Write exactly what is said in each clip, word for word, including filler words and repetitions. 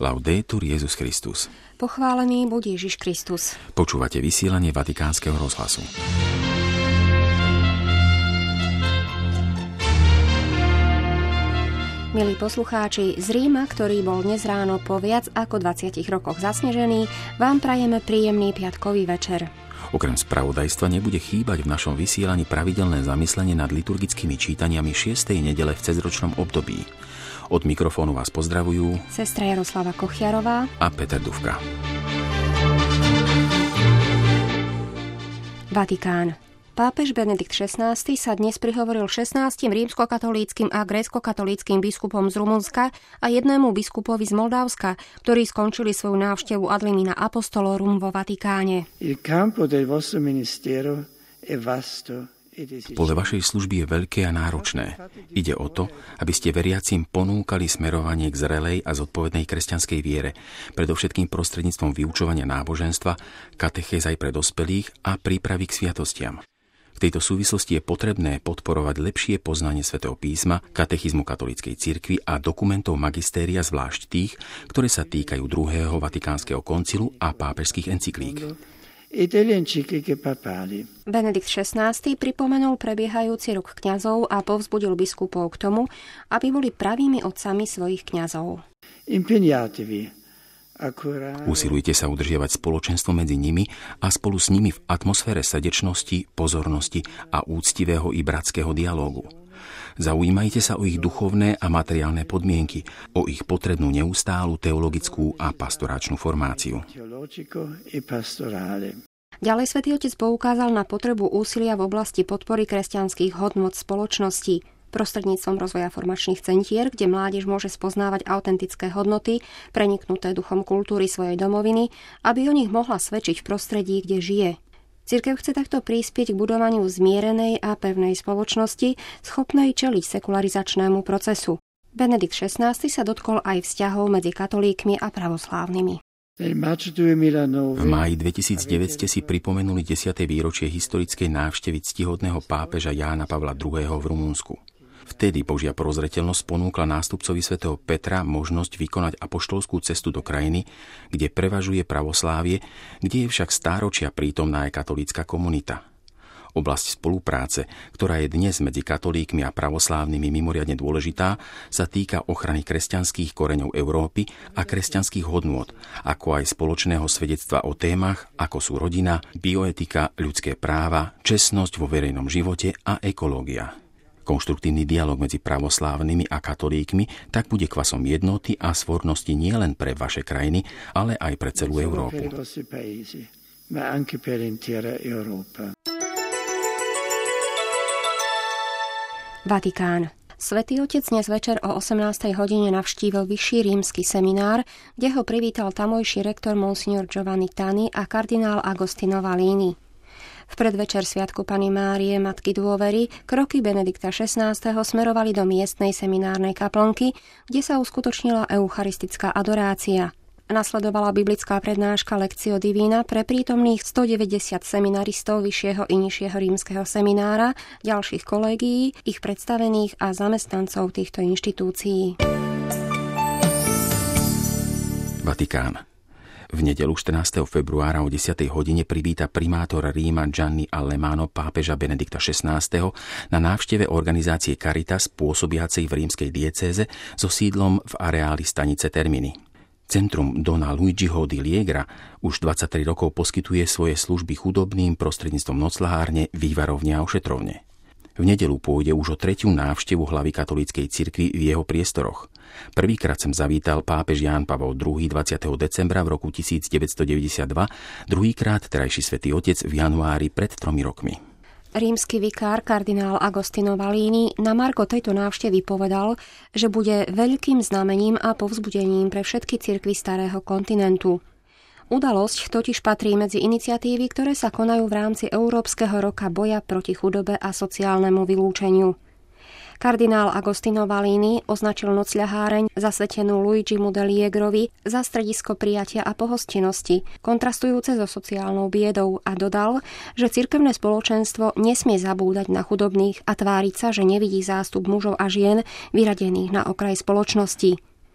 Laudetur Jesus Christus. Pochválený buď Ježiš Kristus. Počúvate vysielanie Vatikánskeho rozhlasu. Milí poslucháči, z Ríma, ktorý bol dnes ráno po viac ako dvadsiatich rokoch zasnežený, vám prajeme príjemný piatkový večer. Okrem spravodajstva nebude chýbať v našom vysielaní pravidelné zamyslenie nad liturgickými čítaniami šiestej nedele v cezročnom období. Od mikrofónu vás pozdravujú sestra Jaroslava Kochiarová a Peter Dufka. Vatikán. Pápež Benedikt šestnásty sa dnes prihovoril šestnástim rímskokatolíckym a gréckokatolíckym biskupom z Rumunska a jednému biskupovi z Moldavska, ktorí skončili svoju návštevu ad limina apostolorum vo Vatikáne. Il campo del vostro ministero è vasto. Pole vašej služby je veľké a náročné. Ide o to, aby ste veriacim ponúkali smerovanie k zrelej a zodpovednej kresťanskej viere, predovšetkým prostredníctvom vyučovania náboženstva, katechéz aj pre dospelých a prípravy k sviatostiam. V tejto súvislosti je potrebné podporovať lepšie poznanie svätého písma, katechizmu katolíckej cirkvi a dokumentov magistéria, zvlášť tých, ktoré sa týkajú druhého Vatikánskeho koncilu a pápežských encyklík. Benedikt šestnásty pripomenul prebiehajúci rok kňazov a povzbudil biskupov k tomu, aby boli pravými otcami svojich kňazov. Usilujte sa udržiavať spoločenstvo medzi nimi a spolu s nimi v atmosfére srdečnosti, pozornosti a úctivého i bratského dialógu. Zaujímajte sa o ich duchovné a materiálne podmienky, o ich potrebnú neustálu teologickú a pastoračnú formáciu. Ďalej Svätý Otec poukázal na potrebu úsilia v oblasti podpory kresťanských hodnôt spoločnosti prostredníctvom rozvoja formačných centier, kde mládež môže spoznávať autentické hodnoty, preniknuté duchom kultúry svojej domoviny, aby o nich mohla svedčiť v prostredí, kde žije. Cirkev chce takto prispieť k budovaniu zmierenej a pevnej spoločnosti, schopnej čeliť sekularizačnému procesu. Benedikt šestnásty sa dotkol aj vzťahov medzi katolíkmi a pravoslávnymi. V máji dvetisícdeväť ste si pripomenuli desiate výročie historickej návštevy ctihodného pápeža Jána Pavla druhého. v Rumunsku. Vtedy Božia prozreteľnosť ponúkla nástupcovi svätého Petra možnosť vykonať apoštolskú cestu do krajiny, kde prevažuje pravoslávie, kde je však stáročia prítomná aj katolícka komunita. Oblasť spolupráce, ktorá je dnes medzi katolíkmi a pravoslávnymi mimoriadne dôležitá, sa týka ochrany kresťanských koreňov Európy a kresťanských hodnôt, ako aj spoločného svedectva o témach, ako sú rodina, bioetika, ľudské práva, čestnosť vo verejnom živote a ekológia. Konštruktívny dialog medzi pravoslávnymi a katolíkmi tak bude kvasom jednoty a svornosti nielen pre vaše krajiny, ale aj pre celú Európu. Vatikán. Svätý Otec dnes večer o osemnástej hodine navštívil vyšší rímsky seminár, kde ho privítal tamojší rektor monsignor Giovanni Tani a kardinál Agostino Valini. V predvečer sviatku Panny Márie, Matky dôvery, kroky Benedikta šestnásteho smerovali do miestnej seminárnej kaplnky, kde sa uskutočnila eucharistická adorácia. Nasledovala biblická prednáška Lectio Divina pre prítomných stodeväťdesiat seminaristov vyššieho i nižšieho rímskeho seminára, ďalších kolégií, ich predstavených a zamestnancov týchto inštitúcií. Vatikán. V nedeľu štrnásteho februára o desiatej hodine privíta primátor Ríma Gianni Allemano pápeža Benedikta šestnásteho na návšteve organizácie Caritas pôsobiacej v rímskej diecéze so sídlom v areáli stanice Termini. Centrum Dona Luigiho di Liegra už dvadsaťtri rokov poskytuje svoje služby chudobným prostredníctvom nocľahárne, vývarovne a ošetrovne. V nedeľu pôjde už o tretiu návštevu hlavy katolíckej cirkvi v jeho priestoroch. Prvýkrát sem zavítal pápež Ján Pavol druhý. dvadsiateho decembra v roku tisícdeväťstodeväťdesiatdva, druhýkrát terajší svätý Otec v januári pred tromi rokmi. Rímsky vikár kardinál Agostino Valini na margo tejto návštevy povedal, že bude veľkým znamením a povzbudením pre všetky cirkvi starého kontinentu. Udalosť totiž patrí medzi iniciatívy, ktoré sa konajú v rámci Európskeho roka boja proti chudobe a sociálnemu vylúčeniu. Kardinál Agostino Valini označil nocľaháreň zasvetenú Luigimu de Liegrovi za stredisko prijatia a pohostinnosti, kontrastujúce so sociálnou biedou, a dodal, že cirkevné spoločenstvo nesmie zabúdať na chudobných a tváriť sa, že nevidí zástup mužov a žien vyradených na okraj spoločnosti.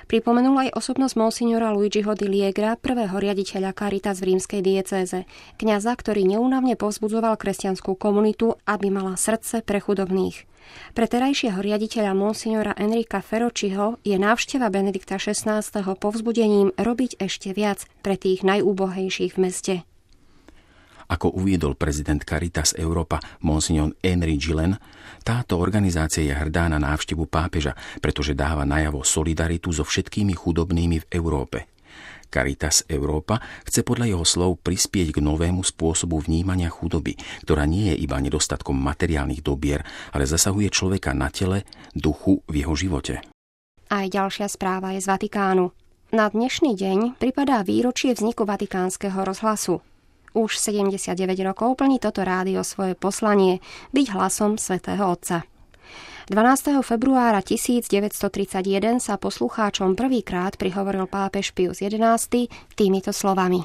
Pripomenul aj osobnosť monsignora Luigiho di Liegra, prvého riaditeľa Caritas v rímskej diecéze, kňaza, ktorý neúnavne povzbudzoval kresťanskú komunitu, aby mala srdce pre chudobných. Pre terajšieho riaditeľa monsignora Enrika Ferrocciho je návšteva Benedikta šestnásteho povzbudením robiť ešte viac pre tých najúbohejších v meste. Ako uviedol prezident Caritas Europa monsignor Henry Gillen, táto organizácia je hrdá na návštevu pápeža, pretože dáva najavo solidaritu so všetkými chudobnými v Európe. Caritas Europa chce podľa jeho slov prispieť k novému spôsobu vnímania chudoby, ktorá nie je iba nedostatkom materiálnych dobier, ale zasahuje človeka na tele, duchu v jeho živote. Aj ďalšia správa je z Vatikánu. Na dnešný deň pripadá výročie vzniku Vatikánskeho rozhlasu. Už sedemdesiatdeväť rokov plní toto rádio svoje poslanie byť hlasom svätého Otca. dvanásteho februára tisícdeväťstotridsaťjeden sa poslucháčom prvýkrát prihovoril pápež Pius jedenásty týmito slovami.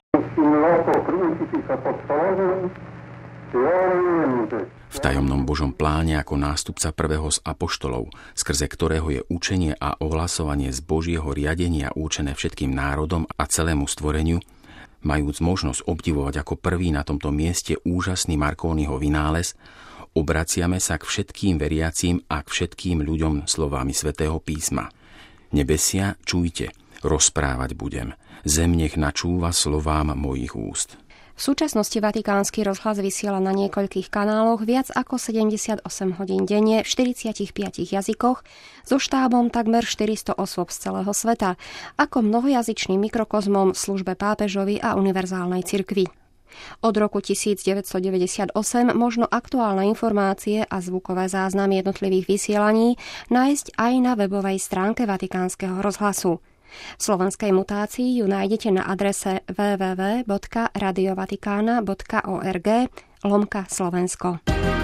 V tajomnom Božom pláne ako nástupca prvého z apoštolov, skrze ktorého je učenie a ohlasovanie z Božieho riadenia určené všetkým národom a celému stvoreniu, majúc možnosť obdivovať ako prvý na tomto mieste úžasný Marconiho vynález, obraciame sa k všetkým veriacím a k všetkým ľuďom slovami svätého písma. Nebesia, čujte, rozprávať budem. Zem nech načúva slovám mojich úst. V súčasnosti Vatikánsky rozhlas vysiela na niekoľkých kanáloch viac ako sedemdesiatosem hodín denne v štyridsiatich piatich jazykoch so štábom takmer štyristo osôb z celého sveta, ako mnohojazyčným mikrokozmom v službe pápežovi a univerzálnej cirkvi. Od roku tisícdeväťstodeväťdesiatosem možno aktuálne informácie a zvukové záznamy jednotlivých vysielaní nájsť aj na webovej stránke Vatikánskeho rozhlasu. V slovenskej mutácii ju nájdete na adrese w w w bodka radiovatikana bodka org lomka Slovensko.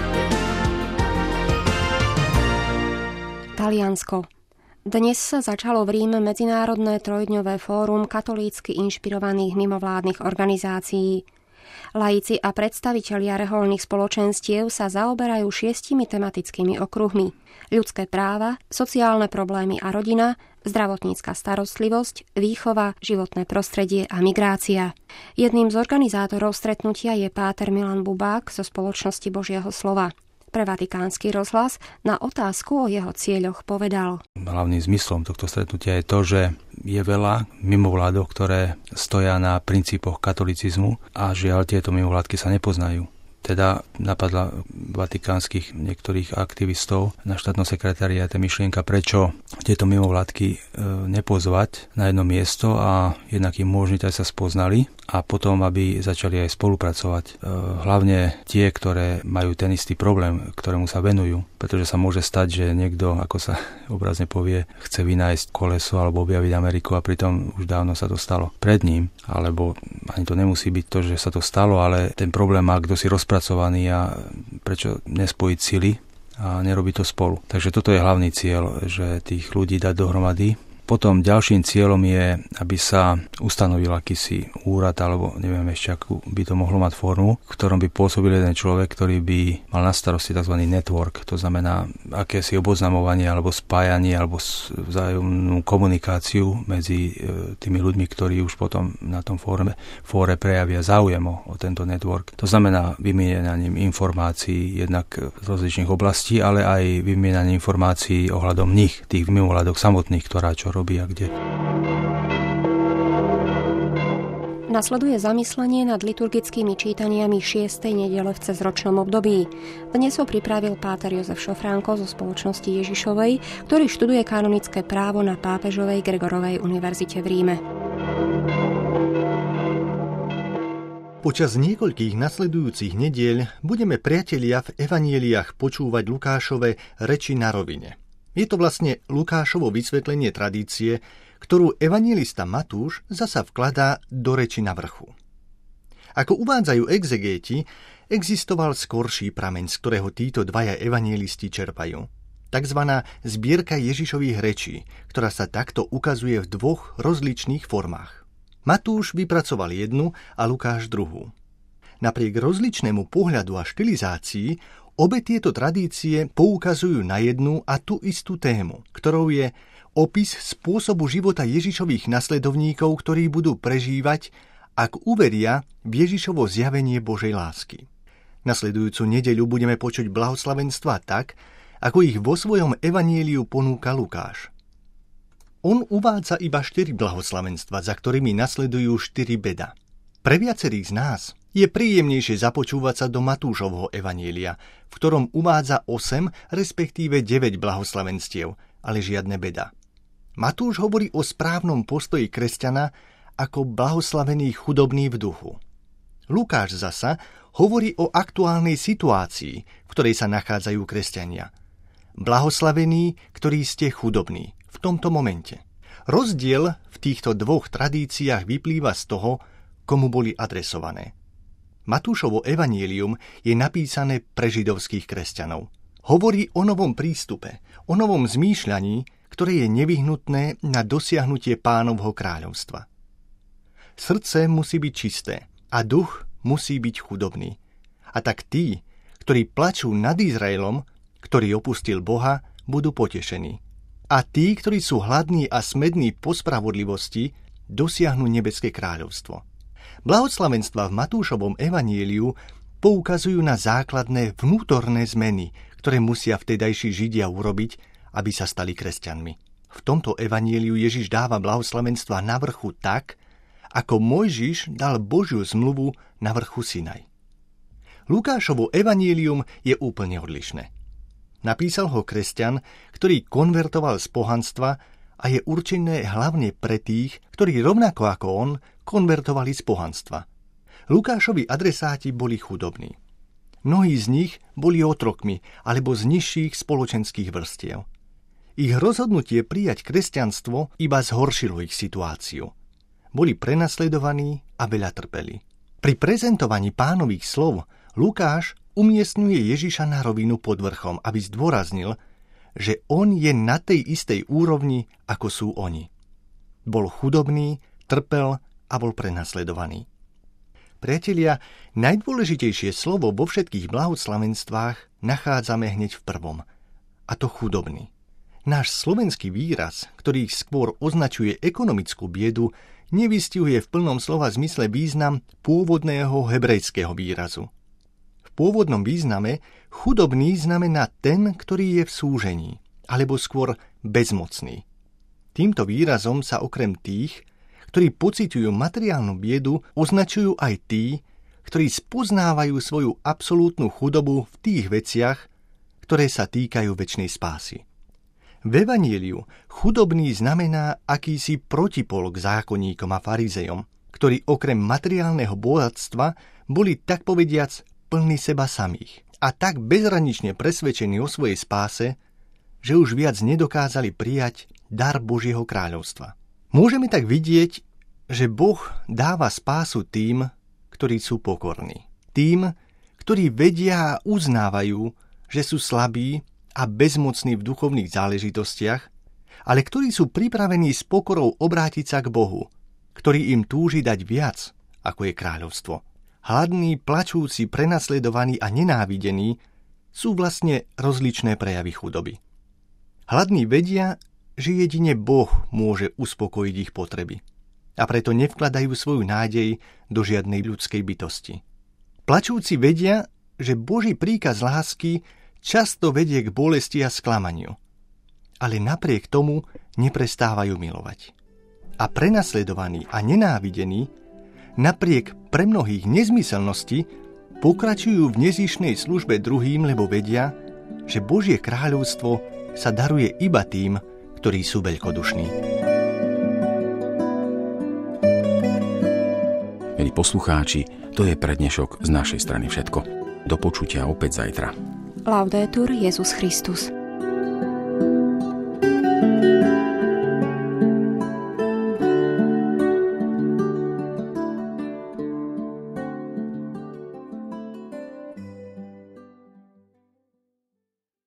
Taliansko. Dnes sa začalo v Ríme medzinárodné trojdňové fórum katolícky inšpirovaných mimovládnych organizácií. Laici a predstavitelia rehoľných spoločenstiev sa zaoberajú šiestimi tematickými okruhmi. Ľudské práva, sociálne problémy a rodina, zdravotnícka starostlivosť, výchova, životné prostredie a migrácia. Jedným z organizátorov stretnutia je páter Milan Bubák zo Spoločnosti Božieho slova. Pre Vatikánsky rozhlas na otázku o jeho cieľoch povedal. Hlavným zmyslom tohto stretnutia je to, že je veľa mimovládok, ktoré stoja na princípoch katolicizmu a žiaľ tieto mimovládky sa nepoznajú. Teda napadla vatikánskych niektorých aktivistov na štátnom sekretariáte myšlienka, prečo tieto mimovládky nepozvať na jedno miesto a jednak im umožniť, aj sa spoznali a potom, aby začali aj spolupracovať. Hlavne tie, ktoré majú ten istý problém, ktorému sa venujú, pretože sa môže stať, že niekto, ako sa obrazne povie, chce vynájsť koleso alebo objaviť Ameriku a pritom už dávno sa to stalo pred ním, alebo ani to nemusí byť to, že sa to stalo, ale ten problém má kto si rozpracovaný a prečo nespojiť sily a nerobiť to spolu. Takže toto je hlavný cieľ, že tých ľudí dať dohromady. Potom ďalším cieľom je, aby sa ustanovil akýsi úrad, alebo neviem ešte, akú by to mohlo mať formu, v ktorom by pôsobil jeden človek, ktorý by mal na starosti tzv. Network, to znamená akési oboznamovanie, alebo spájanie, alebo vzájomnú komunikáciu medzi tými ľuďmi, ktorí už potom na tom fóre, fóre prejavia záujem o tento network. To znamená vymieňaním informácií jednak z rozličných oblastí, ale aj vymieňaním informácií ohľadom nich, tých mimovládok samotných, ktorá čo robí a kde. Nasleduje zamyslenie nad liturgickými čítaniami šiestej nedele v cezročnom období. Dnes ho pripravil páter Jozef Šofránko zo Spoločnosti Ježišovej, ktorý študuje kanonické právo na pápežovej Gregorovej univerzite v Ríme. Počas niekoľkých nasledujúcich nedieľ budeme, priatelia, v evanjeliách počúvať Lukášove reči na rovine. Je to vlastne Lukášovo vysvetlenie tradície, ktorú evanjelista Matúš zasa vkladá do reči na vrchu. Ako uvádzajú exegéti, existoval skorší prameň, z ktorého títo dvaja evanjelisti čerpajú. Takzvaná zbierka Ježišových rečí, ktorá sa takto ukazuje v dvoch rozličných formách. Matúš vypracoval jednu a Lukáš druhú. Napriek rozličnému pohľadu a štilizácii obe tieto tradície poukazujú na jednu a tú istú tému, ktorou je Opis spôsobu života Ježišových nasledovníkov, ktorí budú prežívať, ak uveria v Ježišovo zjavenie Božej lásky. Nasledujúcu nedeľu budeme počuť blahoslavenstvá tak, ako ich vo svojom evanjeliu ponúka Lukáš. On uvádza iba štyri blahoslavenstvá, za ktorými nasledujú štyri beda. Pre viacerých z nás je príjemnejšie započúvať sa do Matúšovho evanjelia, v ktorom uvádza osem, respektíve deväť blahoslavenstiev, ale žiadne beda. Matúš hovorí o správnom postoji kresťana ako blahoslavený chudobný v duchu. Lukáš zasa hovorí o aktuálnej situácii, v ktorej sa nachádzajú kresťania. Blahoslavení, ktorí ste chudobní v tomto momente. Rozdiel v týchto dvoch tradíciách vyplýva z toho, komu boli adresované. Matúšovo evanjelium je napísané pre židovských kresťanov. Hovorí o novom prístupe, o novom zmýšľaní, ktoré je nevyhnutné na dosiahnutie Pánovho kráľovstva. Srdce musí byť čisté a duch musí byť chudobný. A tak tí, ktorí plačú nad Izraelom, ktorý opustil Boha, budú potešení. A tí, ktorí sú hladní a smední po spravodlivosti, dosiahnu nebeské kráľovstvo. Blahoslavenstvá v Matúšovom evanjeliu poukazujú na základné vnútorné zmeny, ktoré musia vtedajší Židia urobiť, aby sa stali kresťanmi. V tomto evanjeliu Ježiš dáva blahoslavenstvá na vrchu tak, ako Mojžiš dal Božiu zmluvu na vrchu Sinaj. Lukášovo evanjelium je úplne odlišné. Napísal ho kresťan, ktorý konvertoval z pohanstva a je určené hlavne pre tých, ktorí rovnako ako on konvertovali z pohanstva. Lukášovi adresáti boli chudobní. Mnohí z nich boli otrokmi alebo z nižších spoločenských vrstiev. Ich rozhodnutie prijať kresťanstvo iba zhoršilo ich situáciu. Boli prenasledovaní a veľa trpeli. Pri prezentovaní Pánových slov Lukáš umiestňuje Ježiša na rovinu pod vrchom, aby zdôraznil, že on je na tej istej úrovni, ako sú oni. Bol chudobný, trpel a bol prenasledovaný. Priatelia, najdôležitejšie slovo vo všetkých blahoslavenstvách nachádzame hneď v prvom, a to chudobný. Náš slovenský výraz, ktorý skôr označuje ekonomickú biedu, nevystihuje v plnom slova zmysle význam pôvodného hebrejského výrazu. V pôvodnom význame chudobný znamená ten, ktorý je v súžení, alebo skôr bezmocný. Týmto výrazom sa okrem tých, ktorí pociťujú materiálnu biedu, označujú aj tí, ktorí spoznávajú svoju absolútnu chudobu v tých veciach, ktoré sa týkajú večnej spásy. V evanjeliu chudobný znamená akýsi protipol k zákonníkom a farizejom, ktorí okrem materiálneho bohatstva boli tak povediac plní seba samých a tak bezhranične presvedčení o svojej spáse, že už viac nedokázali prijať dar Božieho kráľovstva. Môžeme tak vidieť, že Boh dáva spásu tým, ktorí sú pokorní. Tým, ktorí vedia a uznávajú, že sú slabí a bezmocní v duchovných záležitostiach, ale ktorí sú pripravení s pokorou obrátiť sa k Bohu, ktorý im túži dať viac, ako je kráľovstvo. Hladní, plačúci, prenasledovaní a nenávidení sú vlastne rozličné prejavy chudoby. Hladní vedia, že jedine Boh môže uspokojiť ich potreby a preto nevkladajú svoju nádej do žiadnej ľudskej bytosti. Plačúci vedia, že Boží príkaz lásky často vedie k bolesti a sklamaniu, ale napriek tomu neprestávajú milovať. A prenasledovaní a nenávidení napriek pre mnohých nezmyselnosti pokračujú v nezištnej službe druhým, lebo vedia, že Božie kráľovstvo sa daruje iba tým, ktorí sú veľkodušní. Milí poslucháči, to je pre dnešok z našej strany všetko. Do počutia opäť zajtra. Laudetur Jesus Christus.